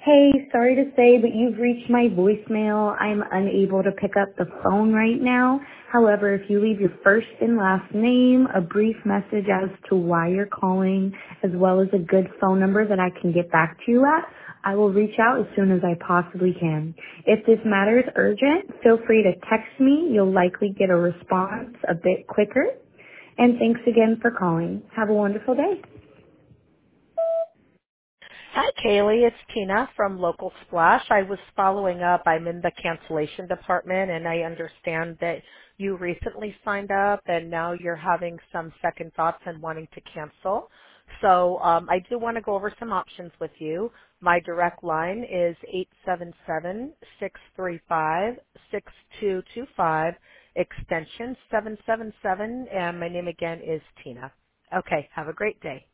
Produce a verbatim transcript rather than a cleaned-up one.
Hey, sorry to say, but you've reached my voicemail. I'm unable to pick up the phone right now. However, if you leave your first and last name, a brief message as to why you're calling, as well as a good phone number that I can get back to you at, I will reach out as soon as I possibly can. If this matter is urgent, feel free to text me. You'll likely get a response a bit quicker. And thanks again for calling. Have a wonderful day. Hi, Kaylee. It's Tina from Local Splash. I was following up. I'm in the cancellation department, and I understand that you recently signed up, and now you're having some second thoughts and wanting to cancel. So um, I do want to go over some options with you. My direct line is eight seven seven, six three five, six two two five, extension seven seven seven, and my name again is Tina. Okay, have a great day.